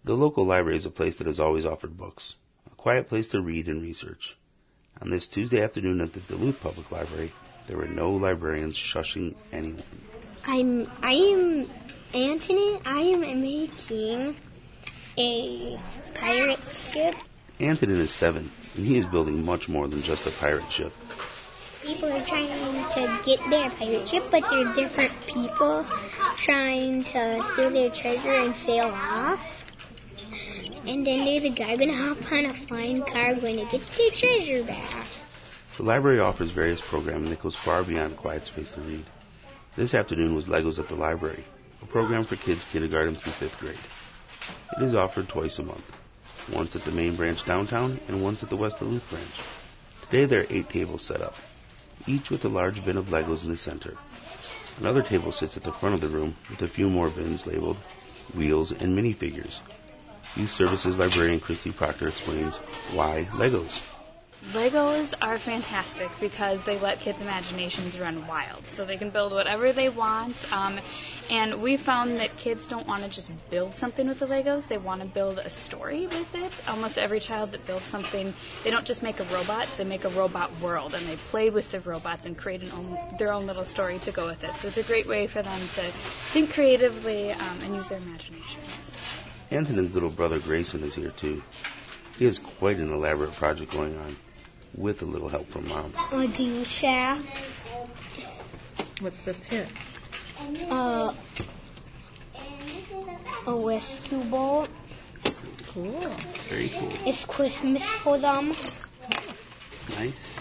The local library is a place that has always offered books, a quiet place to read and research. On this Tuesday afternoon at the Duluth Public Library, there were no librarians shushing anyone. I am Anthony. I am making a pirate ship. Antonin is 7, and he is building much more than just a pirate ship. People are trying to get their pirate ship, but they're different people trying to steal their treasure and sail off. And then there's a guy going to hop on a flying car going to get their treasure back. The library offers various programming that goes far beyond a quiet space to read. This afternoon was Legos at the Library, a program for kids kindergarten through 5th grade. It is offered twice a month, once at the main branch downtown and once at the West Duluth branch. Today there are 8 tables set up, each with a large bin of Legos in the center. Another table sits at the front of the room with a few more bins labeled Wheels and Minifigures. Youth Services Librarian Christy Proctor explains why Legos. Legos are fantastic because they let kids' imaginations run wild. So they can build whatever they want. And we found that kids don't want to just build something with the Legos. They want to build a story with it. Almost every child that builds something, they don't just make a robot, they make a robot world. And they play with the robots and create their own little story to go with it. So it's a great way for them to think creatively and use their imaginations. Antonin's little brother Grayson is here too. He has quite an elaborate project going on, with a little help from Mom. A dew shack. What's this here? A rescue boat. Cool. Very cool. It's Christmas for them. Nice.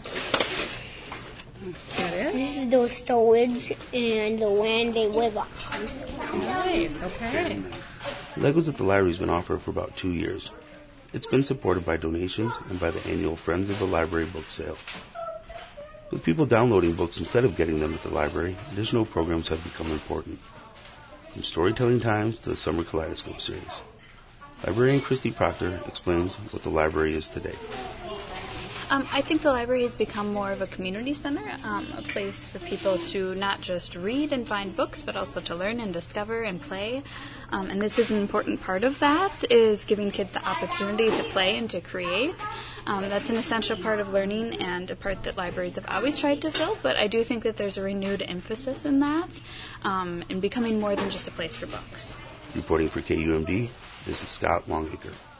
That is? This is the storage and the land they live on. Nice, okay. Legos at the Library has been offered for about 2 years. It's been supported by donations and by the annual Friends of the Library book sale. With people downloading books instead of getting them at the library, additional programs have become important. From Storytelling Times to the Summer Kaleidoscope series. Librarian Christy Proctor explains what the library is today. I think the library has become more of a community center, a place for people to not just read and find books, but also to learn and discover and play. And this is an important part of that, is giving kids the opportunity to play and to create. That's an essential part of learning and a part that libraries have always tried to fill, but I do think that there's a renewed emphasis in that, and becoming more than just a place for books. Reporting for KUMD, this is Scott Longacre.